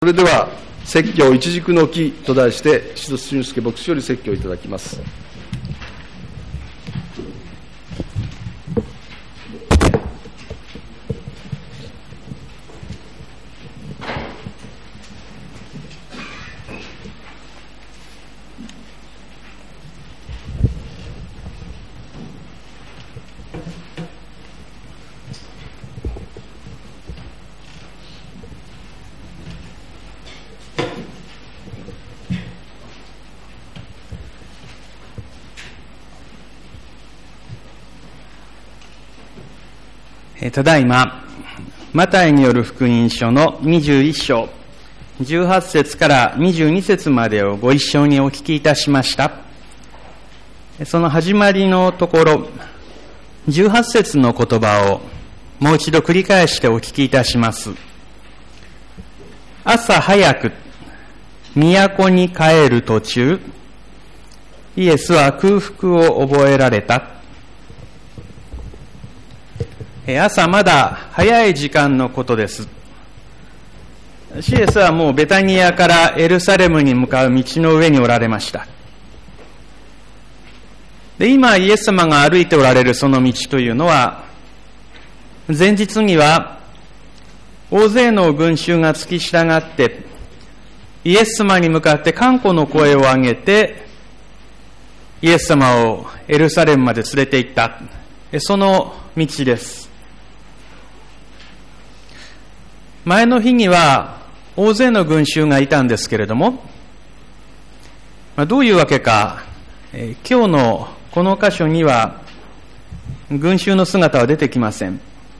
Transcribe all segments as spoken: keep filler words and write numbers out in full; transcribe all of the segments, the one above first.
それでは説教一軸の木と題して宍戸俊介牧師より説教いただきます。 ただいま、マタイによる福音書のにじゅういっ章、じゅうはち節からにじゅうに節までをご一緒にお聞きいたしました。その始まりのところ、じゅうはち節の言葉をもう一度繰り返してお聞きいたします。朝早く、都に帰る途中、イエスは空腹を覚えられた。朝まだ早い時間のことです。イエスはもうベタニアからエルサレムに向かう道の上におられました。で、今イエス様が歩いておられるその道というのは、前日には大勢の群衆が付き従ってイエス様に向かって歓呼の声を上げてイエス様をエルサレムまで連れて行った、その道です。前の日には大勢の群衆がいたんですけれども、どういうわけか、えー、今日のこの箇所には群衆の姿は出てきません。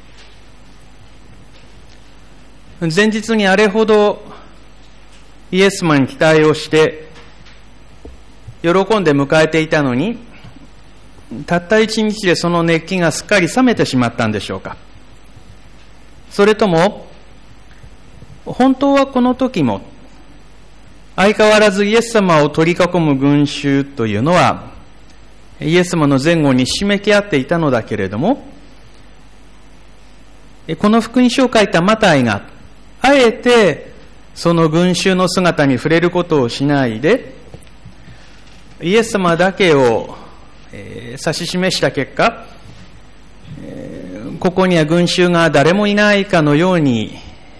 前日にあれほどイエス様に期待をして喜んで迎えていたのに、たった一日でその熱気がすっかり冷めてしまったんでしょうか。それとも本当はこの時も相変わらずイエス様を取り囲む群衆というのはイエス様の前後にひしめき合っていたのだけれども、この福音書を書いたマタイがあえてその群衆の姿に触れることをしないでイエス様だけを指し示した結果、ここには群衆が誰もいないかのように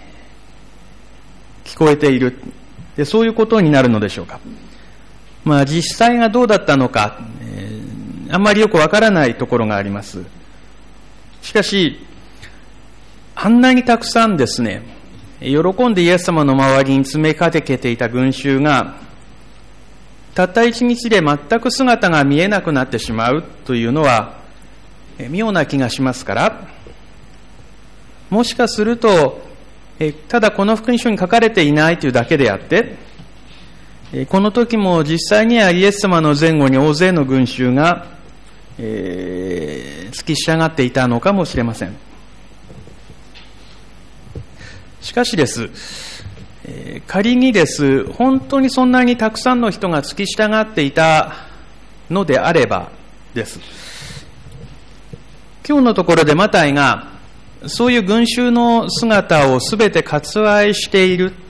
聞こえている。で、そういうことになるのでしょうか。まあ実際がどうだったのか、えー、あんまりよくわからないところがあります。しかし、あんなにたくさんですね、喜んでイエス様の周りに詰めかけていた群衆が、たった一日で全く姿が見えなくなってしまうというのは、えー、妙な気がしますから、もしかすると、ただこの福音書に書かれていないというだけであって、この時も実際にはイエス様の前後に大勢の群衆が、えー、付き従っていたのかもしれません。しかしです、えー、仮にです、本当にそんなにたくさんの人が付き従っていたのであればです。今日のところでマタイがそういう群衆の姿をすべて割愛している。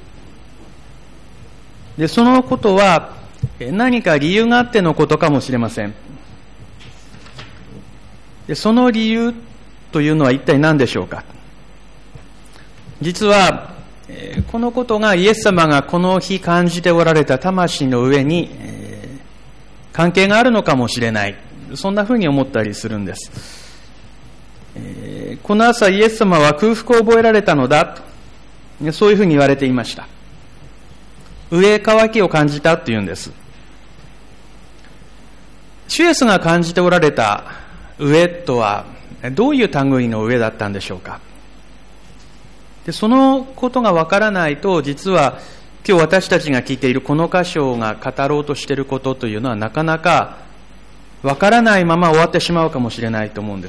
で、そのことは何か理由があってのことかもしれません。で、その理由というのは一体何でしょうか。実はこのことがイエス様がこの日感じておられた魂の上に関係があるのかもしれない。そんなふうに思ったりするんです。えー、この朝イエス様は空腹を覚えられたのだと、そういうふうに言われていました。飢え渇きを感じたというんです。主イエスが感じておられた飢えとはどういう類の飢えだったんでしょうか。で、そのことがわからないと、実は今日私たちが聞いているこの箇所が語ろうとしていることというのはなかなかわからないまま終わってしまうかもしれないと思うんです。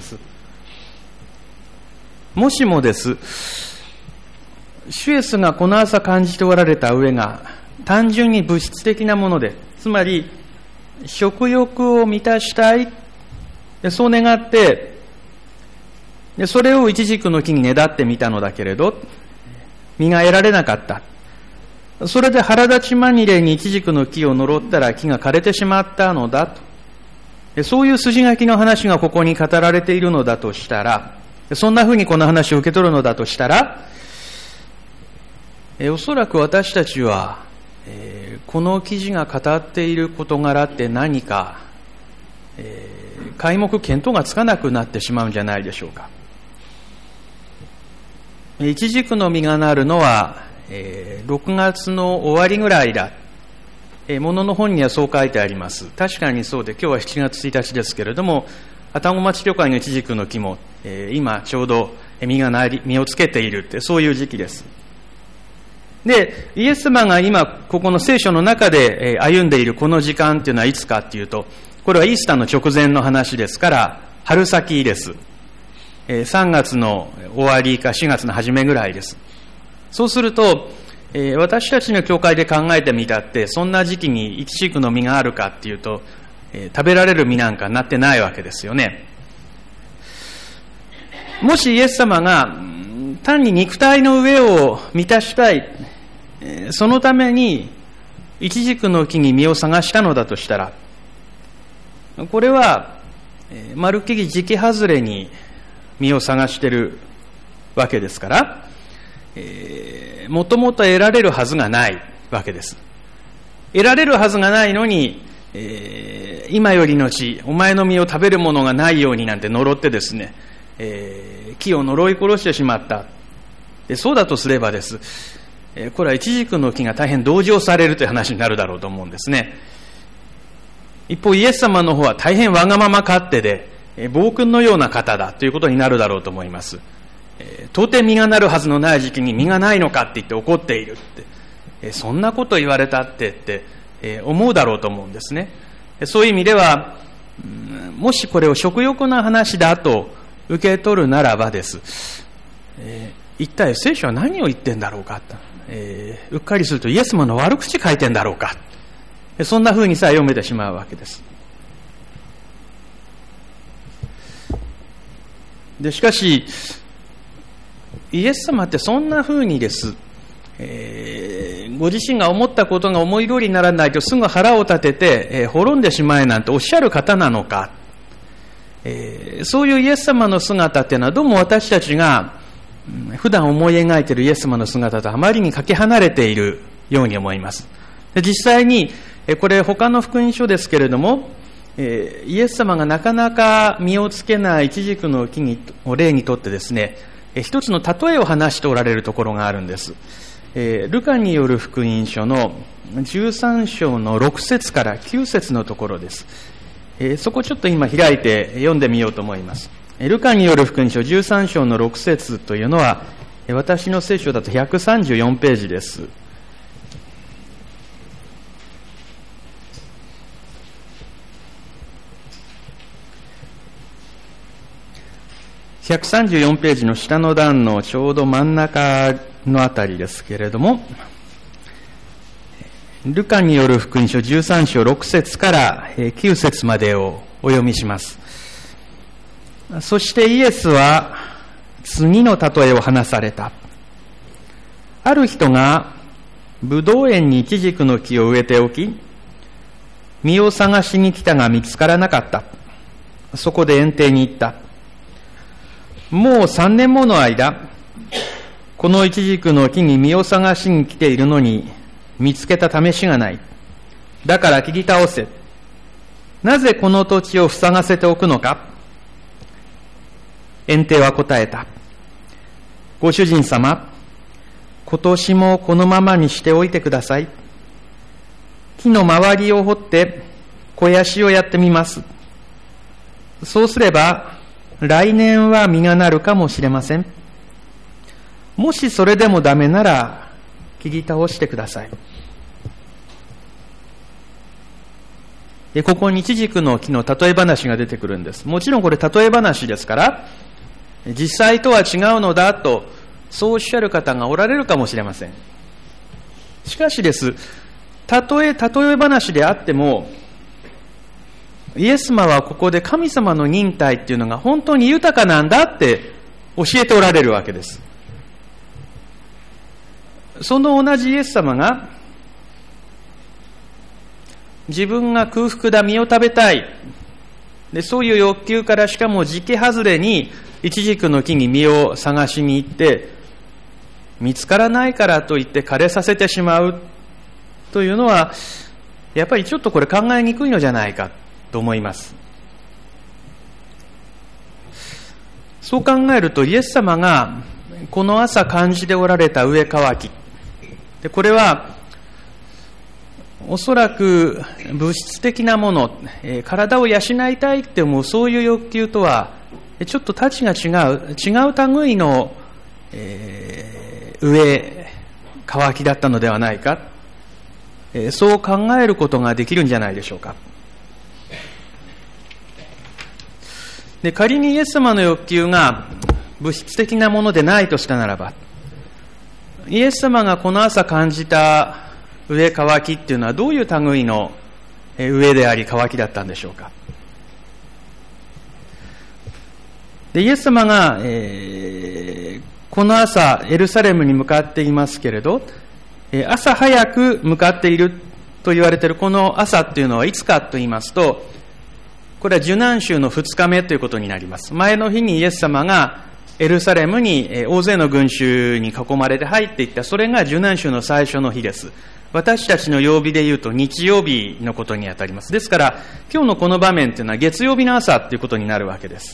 もしもです、主イエスがこの朝感じておられた飢えが単純に物質的なもので、つまり食欲を満たしたい、そう願ってでそれをイチジクの木にねだってみたのだけれど、実が得られなかった。 それで腹立ちまみれにイチジクの木を呪ったら木が枯れてしまったのだと。そういう筋書きの話がここに語られているのだとしたら、そんなふうにこの話を受け取るのだとしたら、えおそらく私たちは、えー、この記事が語っている事柄って何か、えー、皆目見当がつかなくなってしまうんじゃないでしょうか。イチジクの実がなるのは、えー、ろくがつの終わりぐらいだ。えー、ものの本にはそう書いてあります。確かにそうで、今日はしちがつついたちですけれども、愛宕町教会のイチジクの木も、えー、今ちょうど実がなり、実をつけているって、そういう時期です。で、イエス様が今、ここの聖書の中で歩んでいるこの時間っていうのはいつかっていうと、これはイースターの直前の話ですから、春先です。さんがつの終わりかしがつの初めぐらいです。そうすると、私たちの教会で考えてみたって、そんな時期にイチジクの実があるかっていうと、食べられる実なんかなってないわけですよね。もしイエス様が単に肉体の上を満たしたい、そのためにイチジクの木に実を探したのだとしたら、これはまるっきり時期外れに実を探しているわけですから、えー、もともと得られるはずがないわけです。得られるはずがないのに、えー、今よりのちお前の実を食べるものがないようになんて呪ってですね、えー、木を呪い殺してしまった。でそうだとすればです、えー、これはイチジクの木が大変同情されるという話になるだろうと思うんですね。一方イエス様の方は大変わがまま勝手で、えー、暴君のような方だということになるだろうと思います。えー、到底実がなるはずのない時期に実がないのかって言って怒っているって、えー、そんなこと言われたってって、えー、思うだろうと思うんですね。そういう意味では、うん、もしこれを食欲な話だと受け取るならばです、えー、一体聖書は何を言ってんだろうかと、えー、うっかりするとイエス様の悪口書いてんだろうか、そんな風にさえ読めてしまうわけです。でしかしイエス様ってそんな風にです、えー、ご自身が思ったことが思い通りにならないとすぐ腹を立てて、えー、滅んでしまえなんておっしゃる方なのか、えー、そういうイエス様の姿っていうのはどうも私たちが、うん、普段思い描いているイエス様の姿とあまりにかけ離れているように思います。で実際にこれ他の福音書ですけれども、えー、イエス様がなかなか実をつけないイチジクの木にを例にとってですね、えー、一つの例えを話しておられるところがあるんです。えー、ルカによる福音書のじゅうさん章のろく節からきゅう節のところです。えー、そこちょっと今開いて読んでみようと思います。えー、ルカによる福音書じゅうさん章のろく節というのは、えー、私の聖書だとひゃくさんじゅうよんページです。ひゃくさんじゅうよんページの下の段のちょうど真ん中のあたりですけれども、ルカによる福音書じゅうさん章ろく節からきゅう節までをお読みします。そしてイエスは次の例えを話された。ある人がブドウ園にイチジクの木を植えておき、実を探しに来たが見つからなかった。そこで園庭に行った。もう三年もの間、このイチジクの木に実を探しに来ているのに見つけた試しがない。だから切り倒せ。なぜこの土地を塞がせておくのか。園庭は答えた。ご主人様、今年もこのままにしておいてください。木の周りを掘って肥やしをやってみます。そうすれば来年は実がなるかもしれません。もしそれでもダメなら切り倒してください。でここにイチジクの木の例え話が出てくるんです。もちろんこれ例え話ですから実際とは違うのだとそうおっしゃる方がおられるかもしれません。しかしですたとえ例え話であってもイエス様はここで神様の忍耐っていうのが本当に豊かなんだって教えておられるわけです。その同じイエス様が自分が空腹だ、実を食べたい。で、そういう欲求から、しかも時期外れにイチジクの木に実を探しに行って、見つからないからといって枯れさせてしまうというのは、やっぱりちょっとこれ考えにくいのじゃないかと思います。そう考えると、イエス様がこの朝感じておられた上乾き。で、これは、おそらく物質的なもの、えー、体を養いたいって思うそういう欲求とは、ちょっとたちが違う、違う類の、えー、上乾きだったのではないか、えー、そう考えることができるんじゃないでしょうか。で、仮にイエス様の欲求が物質的なものでないとしたならば、イエス様がこの朝感じた上乾きっていうのはどういう類の上であり乾きだったんでしょうか。で、イエス様が、えー、この朝エルサレムに向かっていますけれど、朝早く向かっていると言われているこの朝っていうのはいつかと言いますと、これは受難週のふつかめということになります。前の日にイエス様がエルサレムに大勢の群衆に囲まれて入っていった、それが受難週の最初の日です。私たちの曜日で言うと日曜日のことにあたります。ですから今日のこの場面というのは月曜日の朝ということになるわけです。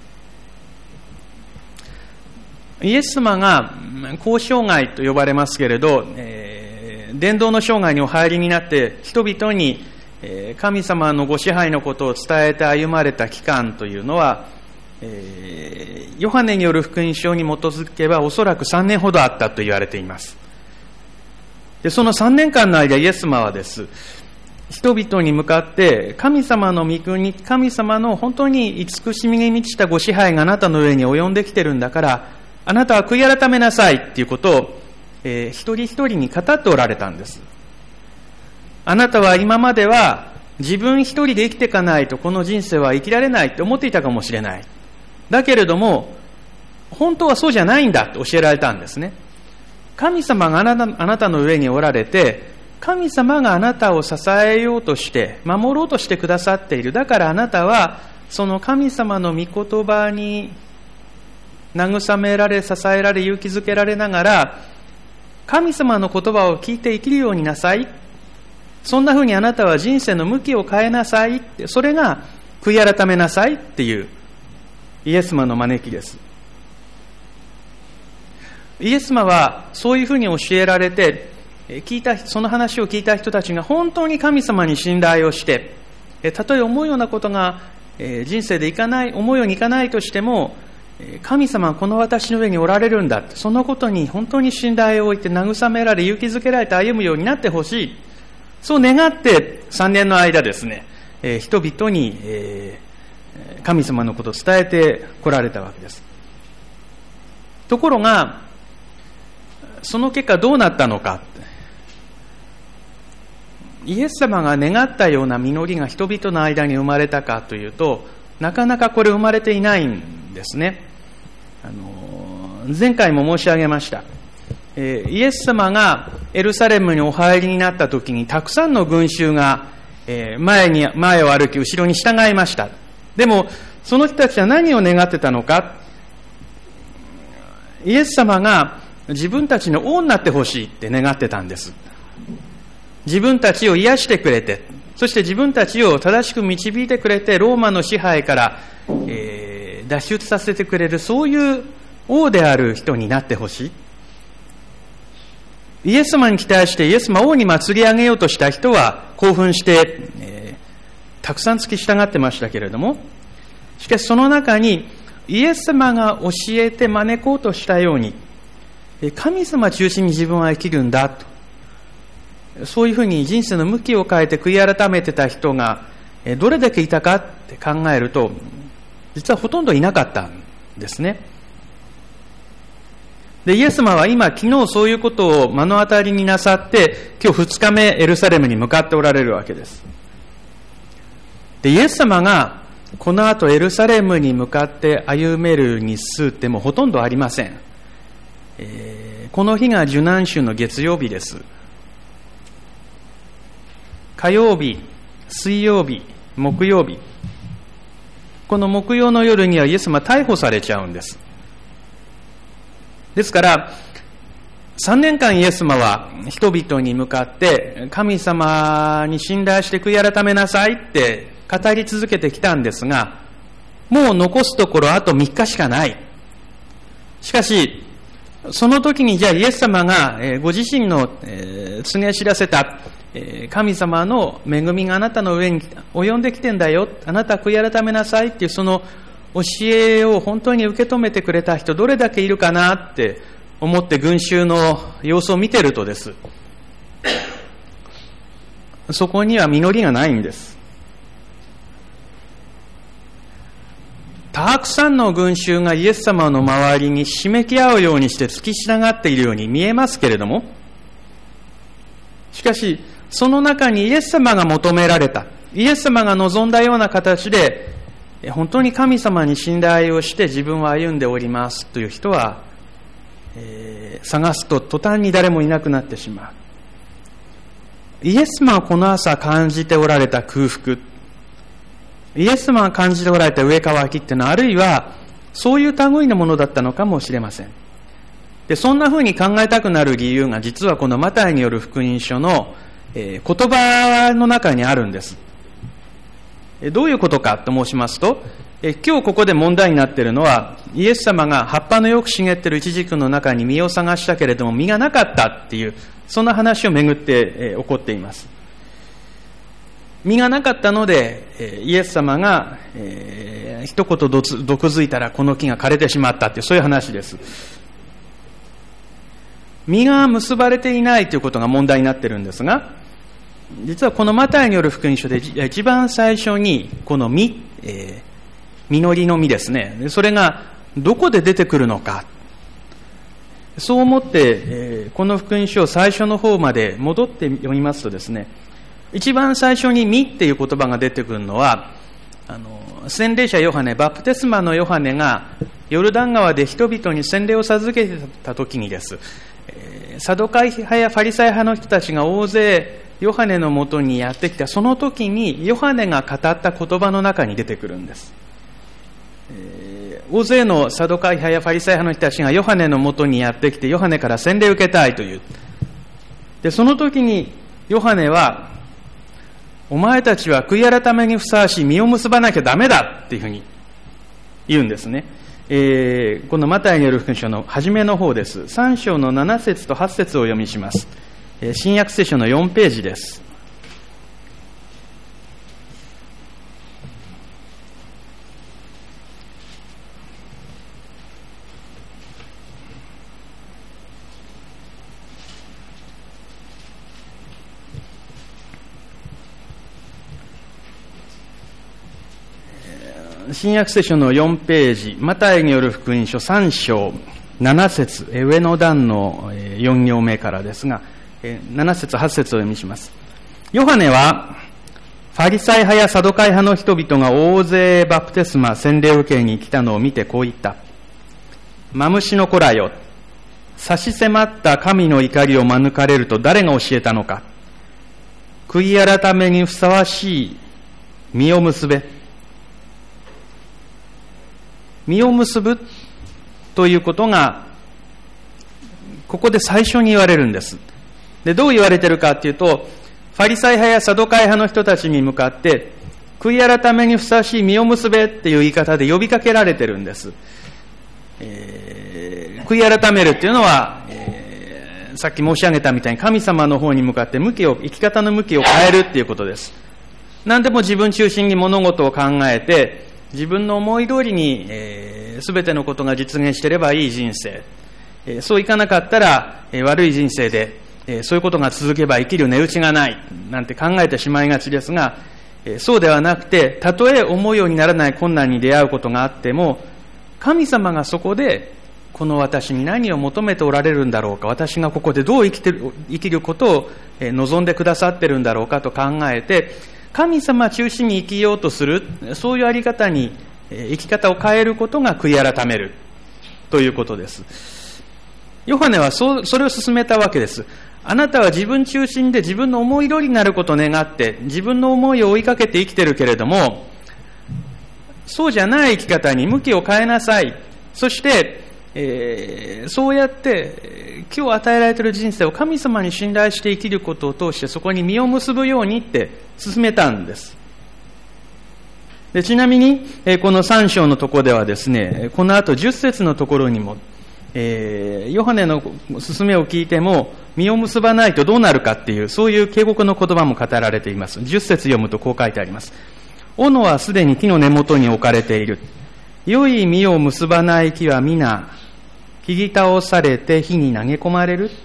イエス様が公生涯と呼ばれますけれど、えー、伝道の生涯にお入りになって人々に神様のご支配のことを伝えて歩まれた期間というのは、えー、ヨハネによる福音書に基づけばおそらくさんねんほどあったと言われています。で、そのさんねんかんの間、イエス様はです、人々に向かって神様の御国、神様の本当に慈しみに満ちたご支配があなたの上に及んできてるんだから、あなたは悔い改めなさいっていうことを、えー、一人一人に語っておられたんです。あなたは今までは自分一人で生きていかないとこの人生は生きられないって思っていたかもしれない。だけれども、本当はそうじゃないんだって教えられたんですね。神様があなた、あなたの上におられて、神様があなたを支えようとして、守ろうとしてくださっている。だからあなたは、その神様の御言葉に慰められ、支えられ、勇気づけられながら、神様の言葉を聞いて生きるようになさい。そんなふうにあなたは人生の向きを変えなさい。それが悔い改めなさいっていうイエス様の招きです。イエス様はそういうふうに教えられて、聞いた、その話を聞いた人たちが本当に神様に信頼をして、たとえ思うようなことが人生でいかない、思うようにいかないとしても、神様はこの私の上におられるんだ。そのことに本当に信頼を置いて慰められ、勇気づけられて歩むようになってほしい。そう願ってさんねんの間ですね、人々に神様のことを伝えてこられたわけです。ところが、その結果どうなったのか。イエス様が願ったような実りが人々の間に生まれたかというと、なかなかこれ生まれていないんですね。あの前回も申し上げました。えー、イエス様がエルサレムにお入りになった時にたくさんの群衆が、えー、前に前を歩き後ろに従いました。でもその人たちは何を願ってたのか。イエス様が自分たちの王になってほしいって願ってたんです。自分たちを癒してくれて、そして自分たちを正しく導いてくれて、ローマの支配から、えー、脱出させてくれる、そういう王である人になってほしい。イエス様に期待してイエス様を王に祭り上げようとした人は興奮して、えー、たくさん付き従ってましたけれども、しかしその中にイエス様が教えて招こうとしたように、神様中心に自分は生きるんだと、そういうふうに人生の向きを変えて悔い改めてた人がどれだけいたかって考えると、実はほとんどいなかったんですね。で、イエス様は今、昨日そういうことを目の当たりになさって、今日二日目エルサレムに向かっておられるわけです。で、イエス様がこの後エルサレムに向かって歩める日数ってもうほとんどありません。えー、この日が受難週の月曜日です。火曜日、 水曜日、木曜日、この木曜の夜にはイエス様は逮捕されちゃうんです。ですからさんねんかんイエス様は人々に向かって神様に信頼して悔い改めなさいって語り続けてきたんですが、もう残すところあとみっかしかない。しかしその時にじゃあイエス様がご自身の告げ知らせた神様の恵みがあなたの上に及んできてんだよ、あなた悔い改めなさいっていうその教えを本当に受け止めてくれた人どれだけいるかなって思って群衆の様子を見てるとです、そこには実りがないんです。たくさんの群衆がイエス様の周りにひしめき合うようにして付き従っているように見えますけれども、しかしその中にイエス様が求められた、イエス様が望んだような形で本当に神様に信頼をして自分は歩んでおりますという人は、えー、探すと途端に誰もいなくなってしまう。イエス様はこの朝感じておられた空腹、イエス様が感じておられた上乾きっていうのは、あるいはそういう類のものだったのかもしれません。でそんなふうに考えたくなる理由が実はこのマタイによる福音書の、えー、言葉の中にあるんです。どういうことかと申しますと、え今日ここで問題になっているのは、イエス様が葉っぱのよく茂っているイチジクの中に実を探したけれども実がなかったっていう、そんな話をめぐって、え起こっています。実がなかったので、えイエス様が、えー、一言どつ毒づいたらこの木が枯れてしまったっていう、そういう話です。実が結ばれていないということが問題になっているんですが、実はこのマタイによる福音書で一番最初にこの実、えー、実りの実ですね、それがどこで出てくるのか、そう思って、えー、この福音書を最初の方まで戻って読みますとですね、一番最初に実っていう言葉が出てくるのは、あの洗礼者ヨハネ、バプテスマのヨハネがヨルダン川で人々に洗礼を授けてた時にです、えー、サドカイ派やファリサイ派の人たちが大勢ヨハネのもとにやってきた、その時にヨハネが語った言葉の中に出てくるんです。えー、大勢のサドカイ派やファリサイ派の人たちがヨハネのもとにやってきて、ヨハネから洗礼を受けたいという。で、その時にヨハネは、お前たちは悔い改めにふさわしい実を結ばなきゃダメだっていうふうに言うんですね。えー、このマタイによる福音書の初めの方です。さん章のなな節とはち節をお読みします。新約聖書のよんページです。新約聖書のよんページ、マタイによる福音書さん章なな節、上の段のよん行目からですが、なな節はち節を読みします。ヨハネはファリサイ派やサドカイ派の人々が大勢バプテスマ洗礼を受けに来たのを見てこう言った。マムシの子らよ、差し迫った神の怒りを免れると誰が教えたのか。悔い改めにふさわしい実を結べ。実を結ぶということがここで最初に言われるんです。で、どう言われているかというと、ファリサイ派やサドカイ派の人たちに向かって悔い改めにふさわしい実を結べっていう言い方で呼びかけられているんです。えー、悔い改めるっていうのは、えー、さっき申し上げたみたいに神様の方に向かって向きを生き方の向きを変えるっていうことです。何でも自分中心に物事を考えて自分の思い通りに、えー、全てのことが実現していればいい人生、えー、そういかなかったら、えー、悪い人生で、えー、そういうことが続けば生きる値打ちがないなんて考えてしまいがちですが、えー、そうではなくて、たとえ思うようにならない困難に出会うことがあっても、神様がそこでこの私に何を求めておられるんだろうか、私がここでどう生きてる、生きることを望んでくださってるんだろうかと考えて、神様中心に生きようとする、そういうあり方に生き方を変えることが悔い改めるということです。ヨハネはそ、それを進めたわけです。 あなたは自分中心で自分の思い通りになることを願って自分の思いを追いかけて生きてるけれども、そうじゃない生き方に向きを変えなさい。そして、えー、そうやって今日与えられている人生を神様に信頼して生きることを通してそこに実を結ぶようにって進めたんです。でちなみに、えー、このさん章のところではですね、この後じゅっ節のところにも、えー、ヨハネの勧めを聞いても実を結ばないとどうなるかっていう、そういう警告の言葉も語られています。じゅっ節読むとこう書いてあります。斧はすでに木の根元に置かれている。良い実を結ばない木は皆切り倒されて火に投げ込まれる。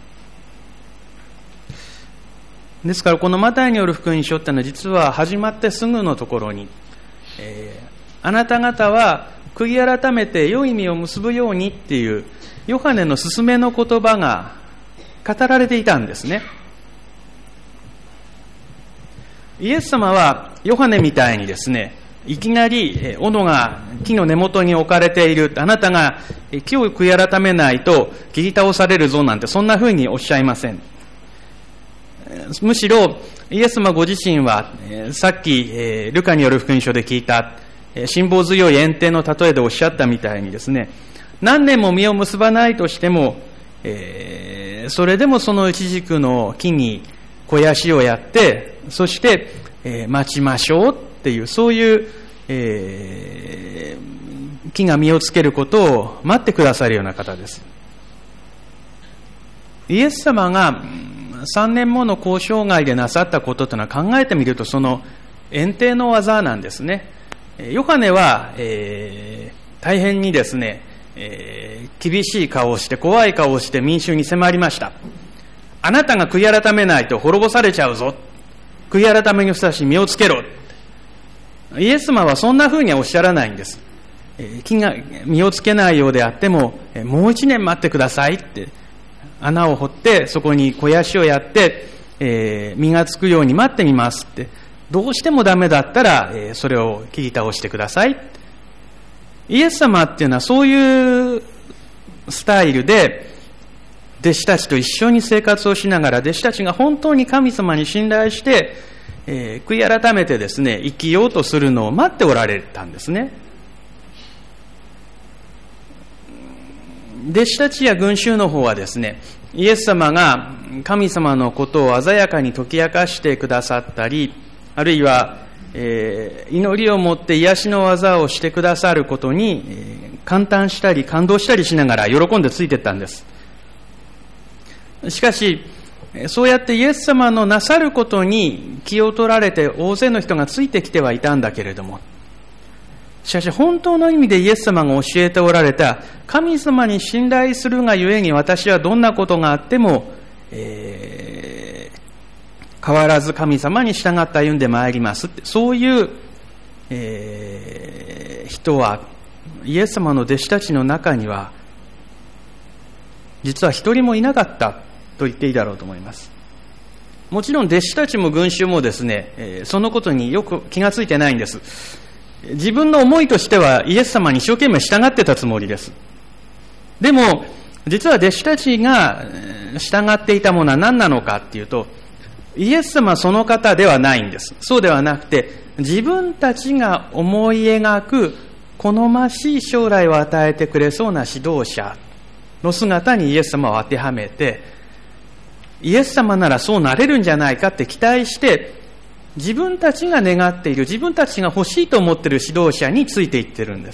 ですからこのマタイによる福音書ってのは実は始まってすぐのところに、えー、あなた方は悔い改めて良い実を結ぶようにっていうヨハネの勧めの言葉が語られていたんですね。イエス様はヨハネみたいにですね、いきなり斧が木の根元に置かれている、あなたが木を悔い改めないと切り倒されるぞなんてそんな風におっしゃいません。むしろイエス様ご自身はさっきルカによる福音書で聞いた辛抱強い園庭の例えでおっしゃったみたいにですね、何年も実を結ばないとしても、えー、それでもそのイチジクの木に肥やしをやって、そして、えー、待ちましょうっていう、そういう、えー、木が実をつけることを待ってくださるような方です。イエス様がさんねんもの交渉外でなさったことというのは考えてみるとその園庭の技なんですね。ヨハネは、えー、大変にですね、えー、厳しい顔をして怖い顔をして民衆に迫りました。あなたが悔い改めないと滅ぼされちゃうぞ。悔い改めにふさわしい実をつけろ。イエス様はそんな風にはおっしゃらないんです。木が実をつけないようであってももう一年待ってくださいって穴を掘ってそこに肥やしをやって、えー、実がつくように待ってみますって、どうしてもダメだったら、えー、それを切り倒してください。イエス様っていうのはそういうスタイルで弟子たちと一緒に生活をしながら、弟子たちが本当に神様に信頼して、えー、悔い改めてですね生きようとするのを待っておられたんですね。弟子たちや群衆の方はですね、イエス様が神様のことを鮮やかに解き明かしてくださったり、あるいは、えー、祈りをもって癒しの技をしてくださることに、えー、感嘆したり感動したりしながら喜んでついていったんです。しかしそうやってイエス様のなさることに気を取られて大勢の人がついてきてはいたんだけれども、しかし本当の意味でイエス様が教えておられた神様に信頼するがゆえに私はどんなことがあっても、えー、変わらず神様に従って歩んでまいりますって、そういう、えー、人はイエス様の弟子たちの中には実は一人もいなかったと言っていいだろうと思います。もちろん弟子たちも群衆もですね、えー、そのことによく気がついてないんです。自分の思いとしてはイエス様に一生懸命従ってたつもりです。でも実は弟子たちが従っていたものは何なのかっていうと、イエス様その方ではないんです。そうではなくて、自分たちが思い描く好ましい将来を与えてくれそうな指導者の姿にイエス様を当てはめて、イエス様ならそうなれるんじゃないかって期待して、自分たちが願っている、自分たちが欲しいと思っている指導者についていってるんです。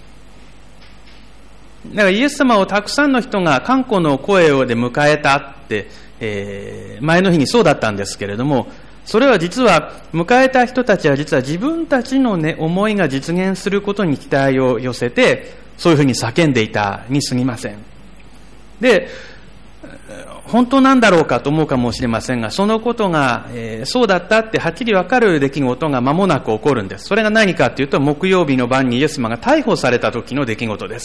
だからイエス様をたくさんの人が歓呼の声で迎えたって、えー、前の日にそうだったんですけれども、それは実は迎えた人たちは実は自分たちの、ね、思いが実現することに期待を寄せて、そういうふうに叫んでいたに過ぎません。で、本当なんだろうかと思うかもしれませんが、そのことが、えー、そうだったってはっきり分かる出来事が間もなく起こるんです。それが何かというと、木曜日の晩にイエス様が逮捕された時の出来事です。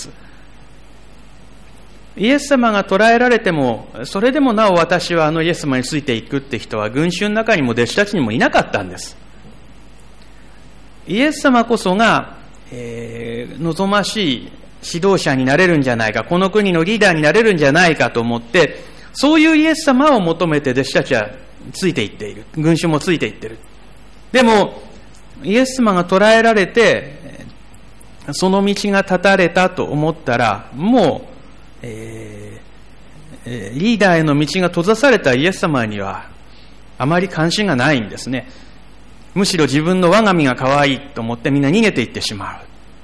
イエス様が捕らえられても、それでもなお私はあのイエス様についていくって人は群衆の中にも弟子たちにもいなかったんです。イエス様こそが、えー、望ましい指導者になれるんじゃないか、この国のリーダーになれるんじゃないかと思ってそういうイエス様を求めて弟子たちはついていっている。群衆もついていっている。でも、イエス様が捕らえられて、その道が断たれたと思ったら、もう、えー、リーダーへの道が閉ざされたイエス様には、あまり関心がないんですね。むしろ自分の我が身が可愛いと思ってみんな逃げていってしまう。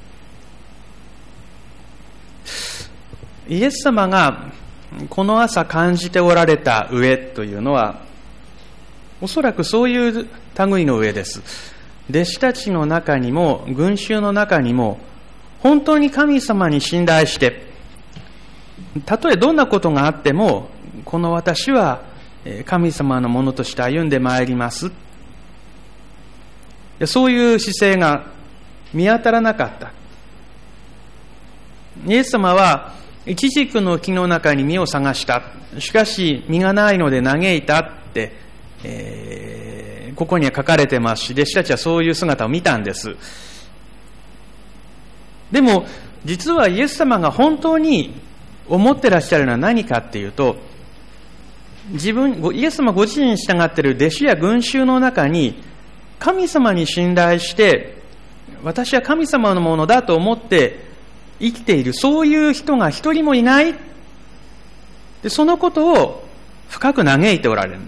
イエス様がこの朝感じておられた上というのは、おそらくそういう類の上です。弟子たちの中にも群衆の中にも本当に神様に信頼して、たとえどんなことがあっても、この私は神様のものとして歩んでまいります、そういう姿勢が見当たらなかった。イエス様はイチジクの木の中に実を探した。しかし実がないので嘆いたって、えー、ここには書かれてますし、弟子たちはそういう姿を見たんです。でも実はイエス様が本当に思ってらっしゃるのは何かっていうと、自分イエス様ご自身に従っている弟子や群衆の中に、神様に信頼して私は神様のものだと思って生きている、そういう人が一人もいない。でそのことを深く嘆いておられるんです。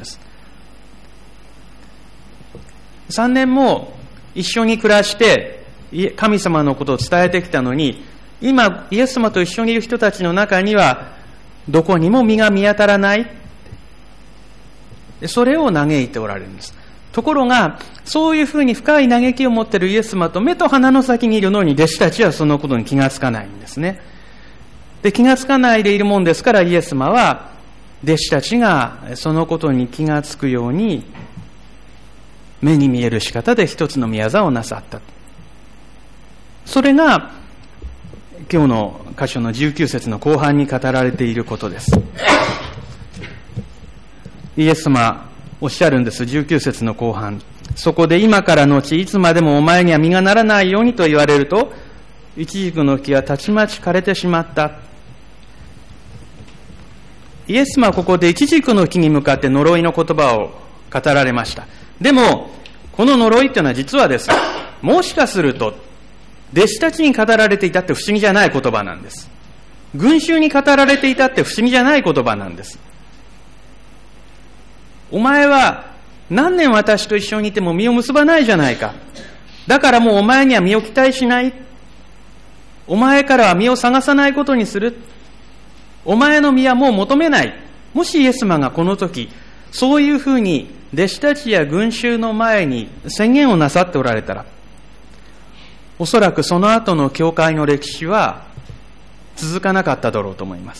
さんねんも一緒に暮らして神様のことを伝えてきたのに、今イエス様と一緒にいる人たちの中にはどこにも実が見当たらない。それを嘆いておられるんです。ところがそういうふうに深い嘆きを持っているイエス様と目と鼻の先にいるのに、弟子たちはそのことに気がつかないんですね。で気がつかないでいるもんですから、イエス様は弟子たちがそのことに気がつくように目に見える仕方で一つの御業をなさった。それが今日の箇所のじゅうきゅう節の後半に語られていることです。イエス様おっしゃるんです。じゅうきゅう節の後半、そこで今からのちいつまでもお前には実がならないようにと言われると、イチジクの木はたちまち枯れてしまった。イエス様はここでイチジクの木に向かって呪いの言葉を語られました。でもこの呪いというのは実はですね、もしかすると弟子たちに語られていたって不思議じゃない言葉なんです。群衆に語られていたって不思議じゃない言葉なんです。お前は何年私と一緒にいても実を結ばないじゃないか。だからもうお前には実を期待しない。お前からは実を探さないことにする。お前の実はもう求めない。もしイエス様がこの時そういうふうに弟子たちや群衆の前に宣言をなさっておられたら、おそらくその後の教会の歴史は続かなかっただろうと思います。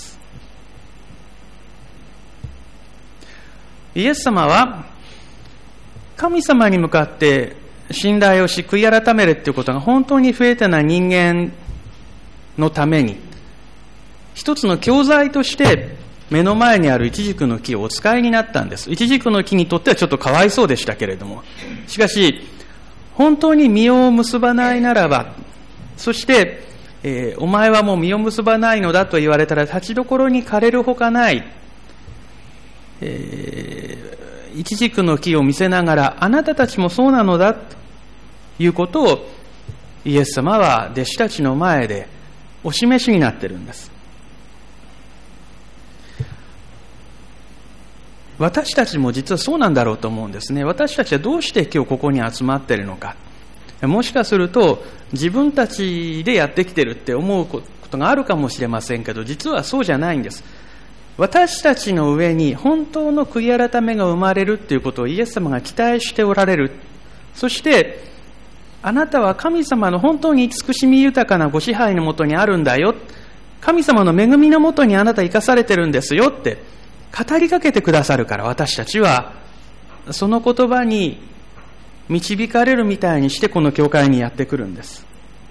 イエス様は神様に向かって信頼をし悔い改めるということが本当に不得手な人間のために、一つの教材として目の前にあるイチジクの木をお使いになったんです。イチジクの木にとってはちょっとかわいそうでしたけれども、しかし本当に実を結ばないならば、そして、えー、お前はもう実を結ばないのだと言われたら立ちどころに枯れるほかない、えー、イチジクの木を見せながら、あなたたちもそうなのだということをイエス様は弟子たちの前でお示しになっているんです。私たちも実はそうなんだろうと思うんですね。私たちはどうして今日ここに集まっているのか。もしかすると自分たちでやってきているって思うことがあるかもしれませんけど、実はそうじゃないんです。私たちの上に本当の悔い改めが生まれるということをイエス様が期待しておられる。そしてあなたは神様の本当に慈しみ豊かなご支配のもとにあるんだよ、神様の恵みのもとにあなた生かされてるんですよって語りかけてくださるから、私たちはその言葉に導かれるみたいにしてこの教会にやってくるんです。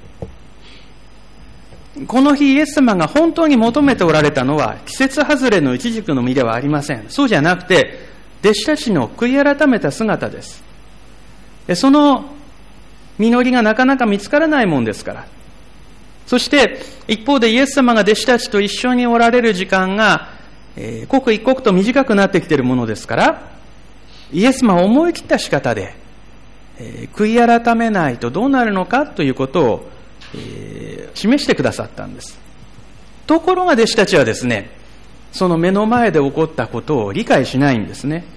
この日イエス様が本当に求めておられたのは季節外れのイチジクの実ではありません。そうじゃなくて弟子たちの悔い改めた姿です。その実りがなかなか見つからないもんですから。そして一方でイエス様が弟子たちと一緒におられる時間がえー、刻一刻と短くなってきているものですから、イエス様は思い切った仕方で、えー、悔い改めないとどうなるのかということを、えー、示してくださったんです。ところが弟子たちはですね、その目の前で起こったことを理解しないんですね。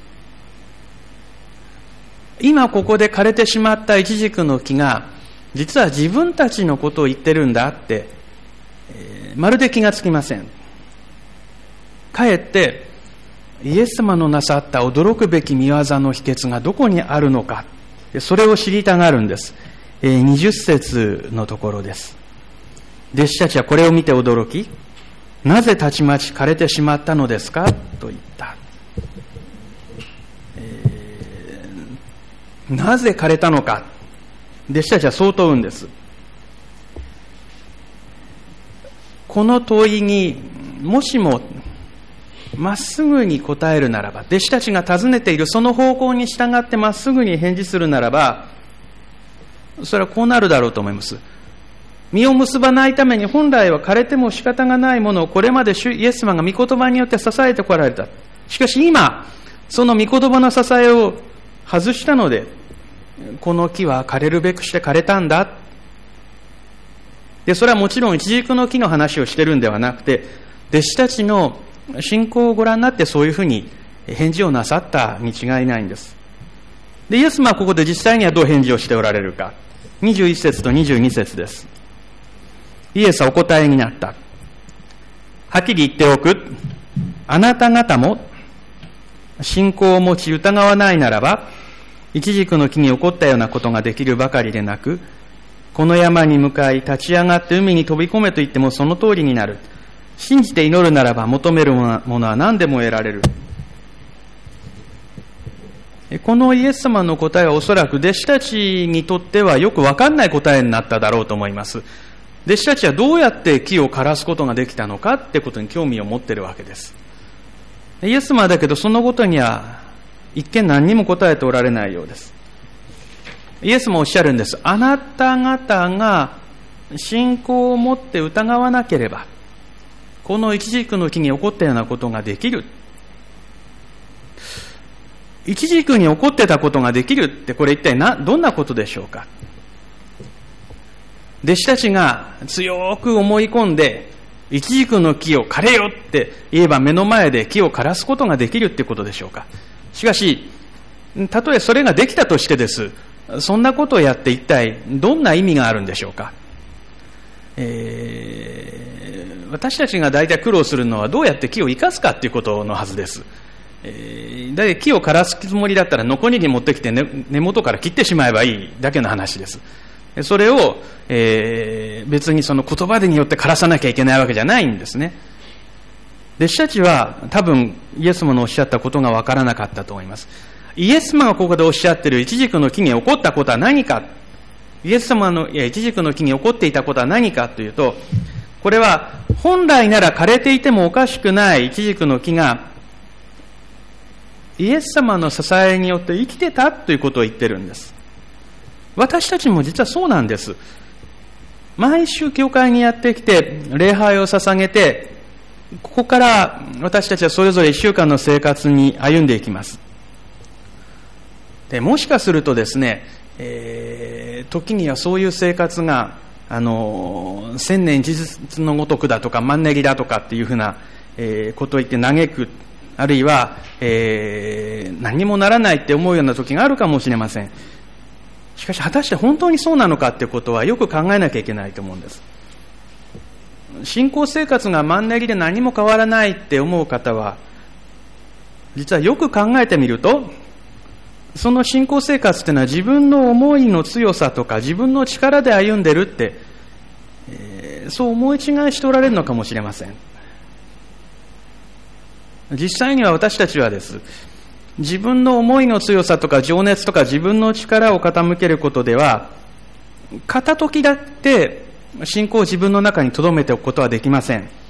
今ここで枯れてしまったイチジクの木が、実は自分たちのことを言ってるんだって、えー、まるで気がつきません。かえってイエス様のなさった驚くべき御業の秘訣がどこにあるのか、それを知りたがるんです。にじゅっ節のところです。弟子たちはこれを見て驚き、なぜたちまち枯れてしまったのですかと言った、えー、なぜ枯れたのか、弟子たちはそう問うんです。この問いにもしもまっすぐに答えるならば、弟子たちが尋ねているその方向に従ってまっすぐに返事するならば、それはこうなるだろうと思います。実を結ばないために本来は枯れても仕方がないものをこれまで主イエス様が御言葉によって支えてこられた。しかし今、その御言葉の支えを外したので、この木は枯れるべくして枯れたんだ。で、それはもちろんイチジクの木の話をしてるんではなくて、弟子たちの信仰をご覧になってそういうふうに返事をなさったに違いないんです。で、イエス様はここで実際にはどう返事をしておられるか。にじゅういち節とにじゅうに節です。イエスはお答えになった。はっきり言っておく。あなた方も信仰を持ち疑わないならば、イチジクの木に起こったようなことができるばかりでなく、この山に向かい立ち上がって海に飛び込めと言ってもその通りになる。信じて祈るならば求めるものは何でも得られる。このイエス様の答えはおそらく弟子たちにとってはよく分かんない答えになっただろうと思います。弟子たちはどうやって木を枯らすことができたのかってことに興味を持っているわけです。イエス様だけどそのことには一見何にも答えておられないようです。イエスもおっしゃるんです。あなた方が信仰を持って疑わなければ、このイチジクの木に起こったようなことができる。イチジクに起こってたことができるって、これ一体などんなことでしょうか。弟子たちが強く思い込んで、イチジクの木を枯れよって言えば目の前で木を枯らすことができるってことでしょうか。しかし、たとえそれができたとしてです。そんなことをやって一体どんな意味があるんでしょうか。えー、私たちが大体苦労するのはどうやって木を生かすかっていうことのはずです。えー、だいたい木を枯らすつもりだったらノコギリ持ってきて、ね、根元から切ってしまえばいいだけの話です。それを、えー、別にその言葉によって枯らさなきゃいけないわけじゃないんですね。弟子たちは多分イエス様のおっしゃったことがわからなかったと思います。イエス様がここでおっしゃっているイチジクの木に起こったことは何か。イエス様のいやイチジクの木に起こっていたことは何かというと、これは本来なら枯れていてもおかしくないイチジクの木がイエス様の支えによって生きてたということを言ってるんです。私たちも実はそうなんです。毎週教会にやってきて礼拝を捧げて、ここから私たちはそれぞれいっしゅうかんの生活に歩んでいきます。でもしかするとですね、えー、時にはそういう生活があの千年一日のごとくだとかマンネリだとかっていうふうな、えー、ことを言って嘆く、あるいは、えー、何にもならないって思うような時があるかもしれません。しかし果たして本当にそうなのかってことはよく考えなきゃいけないと思うんです。信仰生活がマンネリで何も変わらないって思う方は、実はよく考えてみると、その信仰生活っていうのは自分の思いの強さとか自分の力で歩んでるって、えー、そう思い違いしておられるのかもしれません。実際には私たちはです、自分の思いの強さとか情熱とか自分の力を傾けることでは、片時だって信仰を自分の中に留めておくことはできません。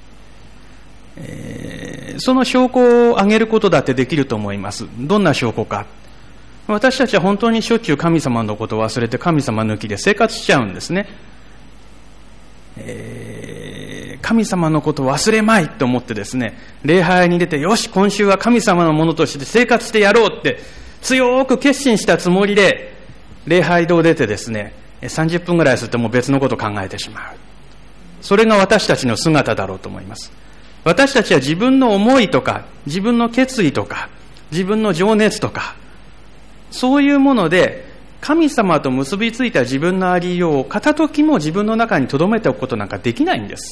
えー、その証拠を挙げることだってできると思います。どんな証拠か。私たちは本当にしょっちゅう神様のことを忘れて神様抜きで生活しちゃうんですね。え神様のことを忘れまいと思ってですね、礼拝に出て、よし、今週は神様のものとして生活してやろうって強く決心したつもりで礼拝堂を出てですね、さんじゅっぷんぐらいするともう別のことを考えてしまう。それが私たちの姿だろうと思います。私たちは自分の思いとか自分の決意とか自分の情熱とか、そういうもので神様と結びついた自分のありようを片時も自分の中に留めておくことなんかできないんです。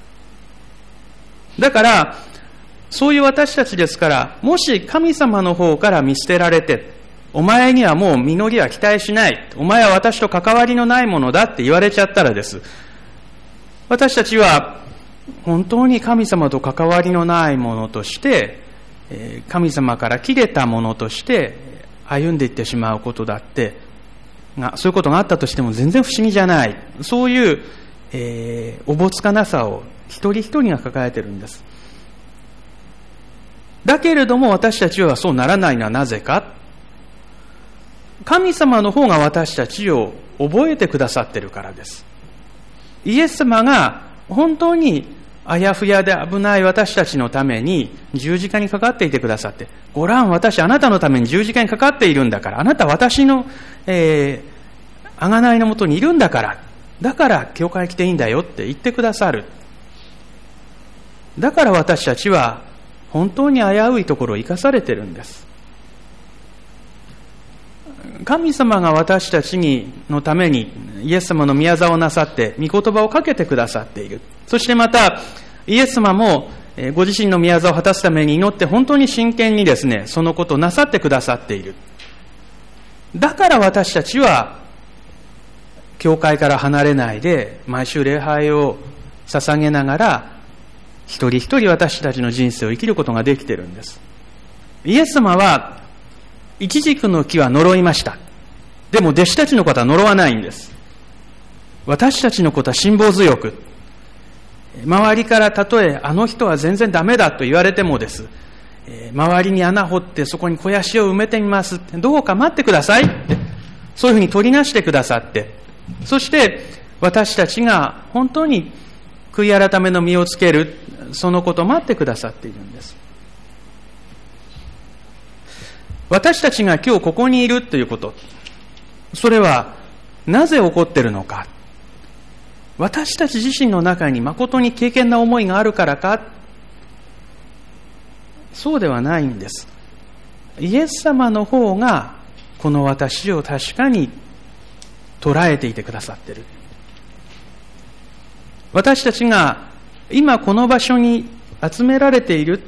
だからそういう私たちですから、もし神様の方から見捨てられて、お前にはもう実りは期待しない、お前は私と関わりのないものだって言われちゃったらです、私たちは本当に神様と関わりのないものとして、神様から切れたものとして歩んでいってしまうことだって、そういうことがあったとしても全然不思議じゃない、そういう、えー、おぼつかなさを一人一人が抱えているんです。だけれども私たちはそうならないのはなぜか。神様の方が私たちを覚えてくださっているからです。イエス様が本当にあやふやで危ない私たちのために十字架にかかっていてくださって、ご覧、私あなたのために十字架にかかっているんだから、あなた私の、えー、贖いのもとにいるんだから、だから教会来ていいんだよって言ってくださる。だから私たちは本当に危ういところを生かされているんです。神様が私たちにのためにイエス様の宮座をなさって御言葉をかけてくださっている。そしてまたイエス様もご自身の宮座を果たすために祈って本当に真剣にですね、そのことをなさってくださっている。だから私たちは教会から離れないで毎週礼拝を捧げながら一人一人私たちの人生を生きることができているんです。イエス様はイチジクの木は呪いました。でも弟子たちのことは呪わないんです。私たちのことは辛抱強く、周りからたとえあの人は全然ダメだと言われてもです、周りに穴掘ってそこに肥やしを埋めてみますって、どうか待ってくださいって、そういうふうに取りなしてくださって、そして私たちが本当に悔い改めの実をつける、そのことを待ってくださっているんです。私たちが今日ここにいるということ、それはなぜ起こっているのか、私たち自身の中に誠に敬虔な思いがあるからか、そうではないんです。イエス様の方がこの私を確かに捉えていてくださっている。私たちが今この場所に集められている、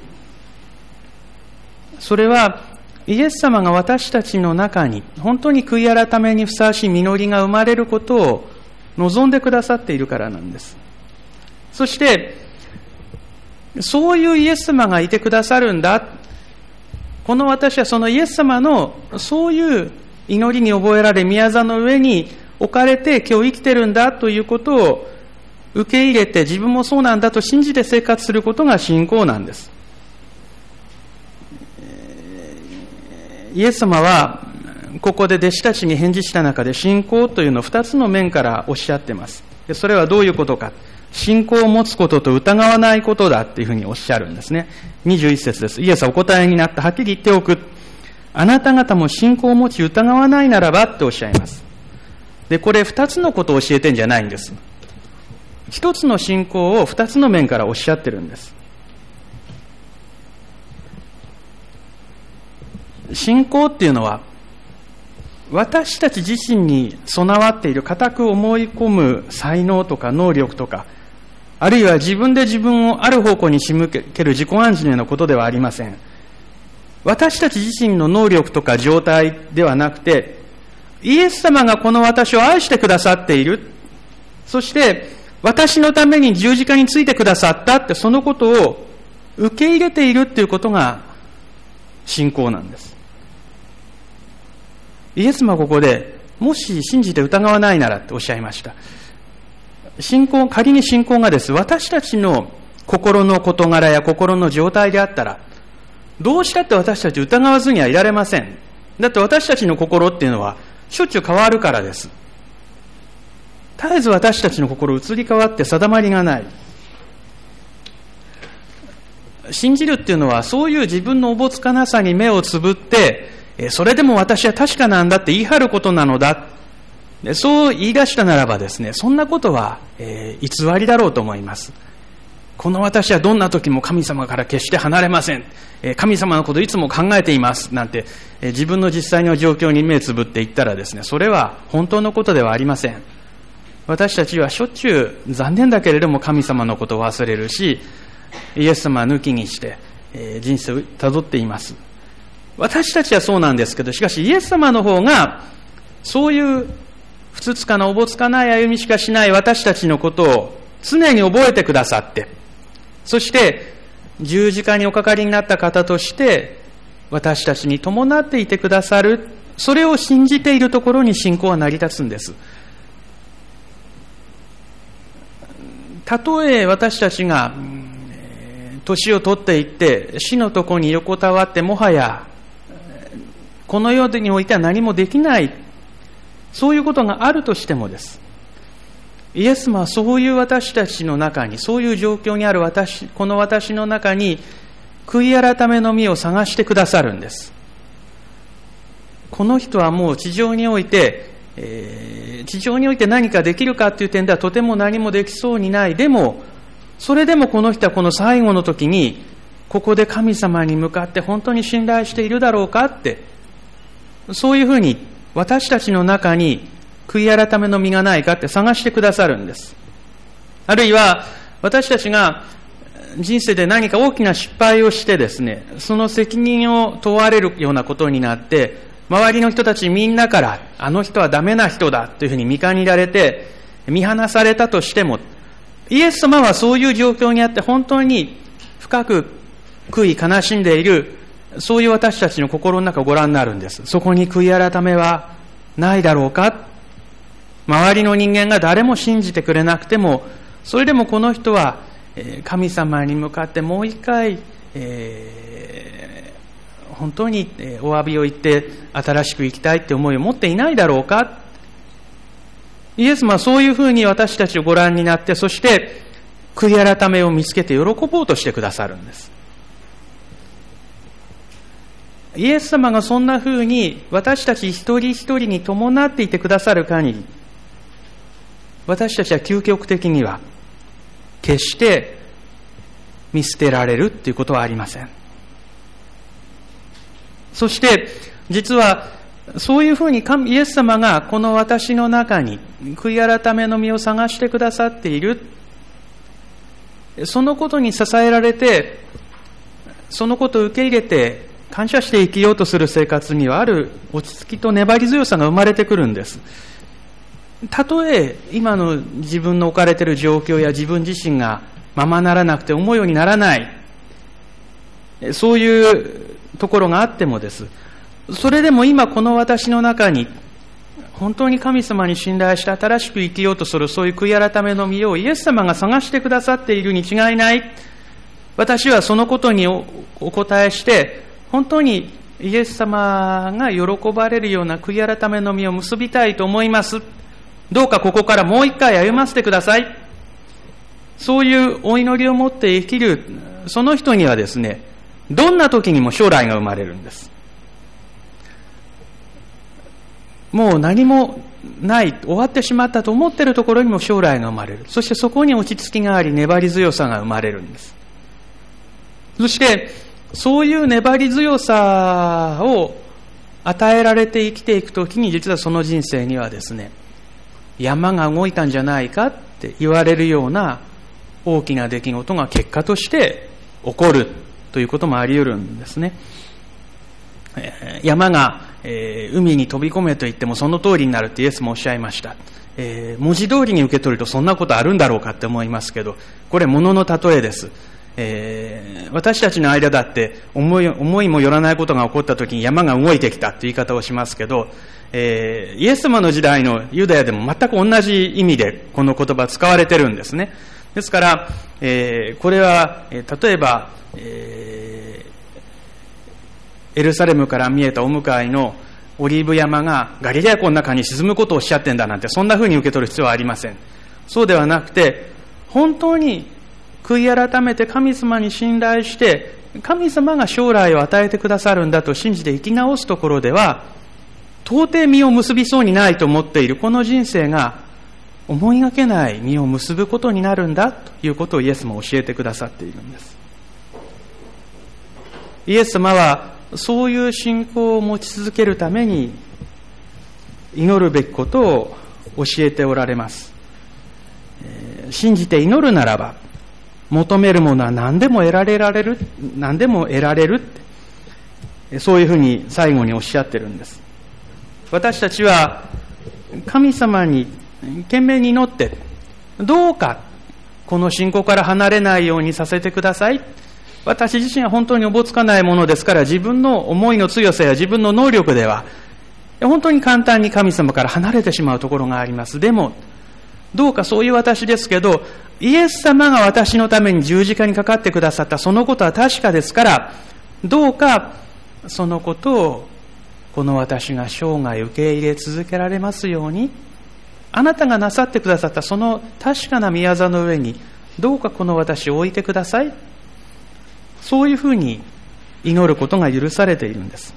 それはイエス様が私たちの中に本当に悔い改めにふさわしい実りが生まれることを望んでくださっているからなんです。そしてそういうイエス様がいてくださるんだ、この私はそのイエス様のそういう祈りに覚えられ宮座の上に置かれて今日生きてるんだということを受け入れて、自分もそうなんだと信じて生活することが信仰なんです。イエス様はここで弟子たちに返事した中で信仰というのを二つの面からおっしゃっています。それはどういうことか、信仰を持つことと疑わないことだというふうにおっしゃるんですね。にじゅういっ節です。イエスはお答えになった。はっきり言っておく。あなた方も信仰を持ち疑わないならばっておっしゃいます。で、これ二つのことを教えてんじゃないんです。一つの信仰を二つの面からおっしゃってるんです。信仰っていうのは私たち自身に備わっている固く思い込む才能とか能力とか、あるいは自分で自分をある方向に仕向ける自己暗示のようなことではありません。私たち自身の能力とか状態ではなくて、イエス様がこの私を愛してくださっている、そして私のために十字架についてくださったって、そのことを受け入れているっていうことが信仰なんです。イエス様はここで、もし信じて疑わないならっておっしゃいました。信仰、仮に信仰がです、私たちの心の事柄や心の状態であったら、どうしたって私たち疑わずにはいられません。だって私たちの心っていうのはしょっちゅう変わるからです。絶えず私たちの心移り変わって定まりがない。 信じるっていうのは、そういう自分のおぼつかなさに目をつぶって、それでも私は確かなんだって言い張ることなのだ。そう言い出したならばですね、そんなことは、えー、偽りだろうと思います。この私はどんな時も神様から決して離れません。えー、神様のことをいつも考えています。なんて、えー、自分の実際の状況に目つぶって言ったらですね、それは本当のことではありません。私たちはしょっちゅう残念だけれども神様のことを忘れるし、イエス様抜きにして、えー、人生をたどっています。私たちはそうなんですけど、しかしイエス様の方がそういうふつつかなおぼつかない歩みしかしない私たちのことを常に覚えてくださって、そして十字架におかかりになった方として私たちに伴っていてくださる、それを信じているところに信仰は成り立つんです。たとえ私たちが年を取っていって死の床に横たわって、もはやこの世においては何もできない、そういうことがあるとしてもです、イエス様はそういう私たちの中に、そういう状況にある私、この私の中に悔い改めの実を探してくださるんです。この人はもう地上において、えー、地上において何かできるかという点ではとても何もできそうにない。でもそれでもこの人はこの最後の時にここで神様に向かって本当に信頼しているだろうかって、そういうふうに私たちの中に悔い改めの実がないかって探してくださるんです。あるいは私たちが人生で何か大きな失敗をしてですね、その責任を問われるようなことになって、周りの人たちみんなからあの人はダメな人だというふうに見限られて見放されたとしても、イエス様はそういう状況にあって本当に深く悔い悲しんでいる、そういう私たちの心の中をご覧になるんです。そこに悔い改めはないだろうか。周りの人間が誰も信じてくれなくても、それでもこの人は神様に向かってもう一回、えー、本当にお詫びを言って新しく生きたいって思いを持っていないだろうか。イエス様はそういうふうに私たちをご覧になって、そして悔い改めを見つけて喜ぼうとしてくださるんです。イエス様がそんなふうに私たち一人一人に伴っていてくださる限り、私たちは究極的には決して見捨てられるということはありません。そして実はそういうふうにイエス様がこの私の中に悔い改めの実を探してくださっている、そのことに支えられて、そのことを受け入れて感謝して生きようとする生活にはある落ち着きと粘り強さが生まれてくるんです。たとえ今の自分の置かれている状況や自分自身がままならなくて思うようにならない、そういうところがあってもです、それでも今この私の中に本当に神様に信頼して新しく生きようとするそういう悔い改めの実をイエス様が探してくださっているに違いない。私はそのことに お, お答えして本当にイエス様が喜ばれるような悔い改めの実を結びたいと思います。どうかここからもう一回歩ませてください。そういうお祈りを持って生きるその人にはですね、どんな時にも将来が生まれるんです。もう何もない、終わってしまったと思っているところにも将来が生まれる。そしてそこに落ち着きがあり粘り強さが生まれるんです。そしてそういう粘り強さを与えられて生きていくときに、実はその人生にはですね、山が動いたんじゃないかって言われるような大きな出来事が結果として起こるということもあり得るんですね。山が、えー、海に飛び込めと言ってもその通りになるってイエスもおっしゃいました。えー、文字通りに受け取るとそんなことあるんだろうかって思いますけど、これ物の例えです。えー、私たちの間だって思い、思いもよらないことが起こったときに山が動いてきたという言い方をしますけど、えー、イエス様の時代のユダヤでも全く同じ意味でこの言葉使われてるんですね。ですから、えー、これは、えー、例えば、えー、エルサレムから見えたお向かいのオリーブ山がガリラヤ湖の中に沈むことをおっしゃってんだなんて、そんな風に受け取る必要はありません。そうではなくて、本当に悔い改めて神様に信頼して、神様が将来を与えてくださるんだと信じて生き直すところでは、到底実を結びそうにないと思っているこの人生が、思いがけない実を結ぶことになるんだということをイエスも教えてくださっているんです。イエス様はそういう信仰を持ち続けるために祈るべきことを教えておられます。えー、信じて祈るならば、求めるものは何でも得られられる、何でも得られるって、そういうふうに最後におっしゃってるんです。私たちは神様に懸命に祈って、どうかこの信仰から離れないようにさせてください。私自身は本当におぼつかないものですから、自分の思いの強さや自分の能力では本当に簡単に神様から離れてしまうところがあります。でもどうかそういう私ですけど、イエス様が私のために十字架にかかってくださったそのことは確かですから、どうかそのことをこの私が生涯受け入れ続けられますように、あなたがなさってくださったその確かな御業の上にどうかこの私を置いてください。そういうふうに祈ることが許されているんです。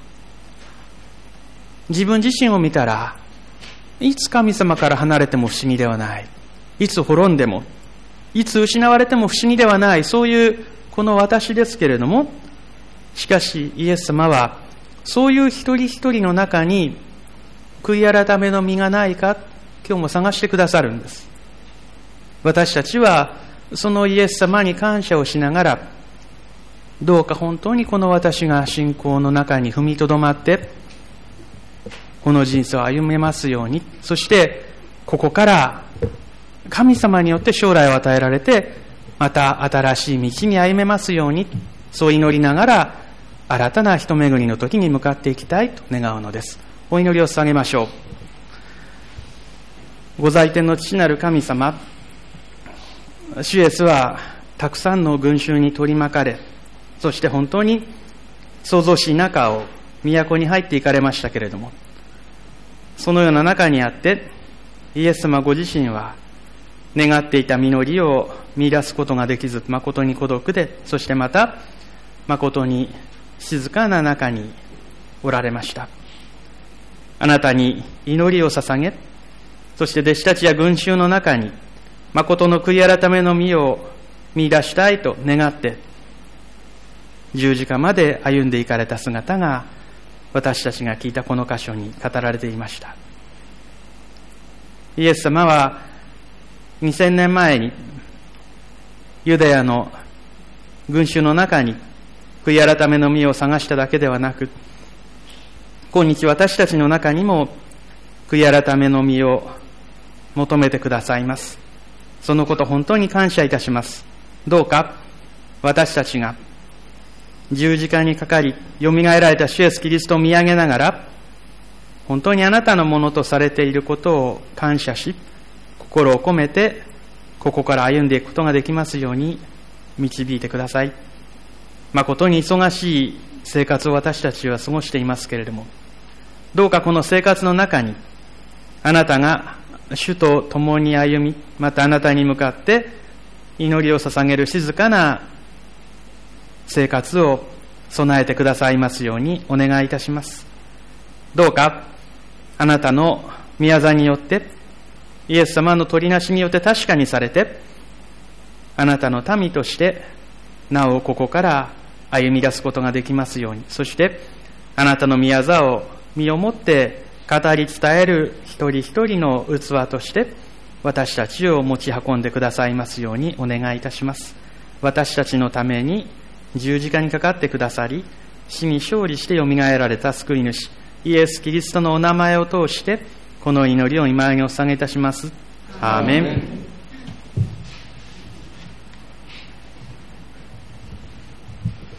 自分自身を見たら、いつ神様から離れても不思議ではない、いつ滅んでも、いつ失われても不思議ではない、そういうこの私ですけれども、しかしイエス様はそういう一人一人の中に悔い改めの実がないか、今日も探してくださるんです。私たちはそのイエス様に感謝をしながら、どうか本当にこの私が信仰の中に踏みとどまってこの人生を歩めますように、そしてここから神様によって将来を与えられて、また新しい道に歩めますように、そう祈りながら新たな人巡りの時に向かっていきたいと願うのです。お祈りを捧げましょう。ご在天の父なる神様、主イエスはたくさんの群衆に取り巻かれ、そして本当に騒々しい中を都に入っていかれましたけれども、そのような中にあってイエス様ご自身は願っていた実りを見出すことができず、誠に孤独で、そしてまた誠に静かな中におられました。あなたに祈りを捧げ、そして弟子たちや群衆の中に誠の悔い改めの実を見出したいと願って十字架まで歩んでいかれた姿が、私たちが聞いたこの箇所に語られていました。イエス様はにせんねんまえにユダヤの群衆の中に悔い改めの実を探しただけではなく、今日私たちの中にも悔い改めの実を求めてくださいます。そのこと本当に感謝いたします。どうか私たちが十字架にかかりよみがえられた主イエスキリストを見上げながら、本当にあなたのものとされていることを感謝し、心を込めてここから歩んでいくことができますように導いてください。誠に忙しい生活を私たちは過ごしていますけれども、どうかこの生活の中にあなたが主と共に歩み、またあなたに向かって祈りを捧げる静かな生活を備えてくださいますようにお願いいたします。どうかあなたの御業によって、イエス様の取りなしによって確かにされて、あなたの民としてなおここから歩み出すことができますように、そしてあなたの御業を身をもって語り伝える一人一人の器として私たちを持ち運んでくださいますようにお願いいたします。私たちのために十字架にかかってくださり、死に勝利してよみがえられた救い主イエス・キリストのお名前を通してこの祈りを今にお捧げいたします。アーメン。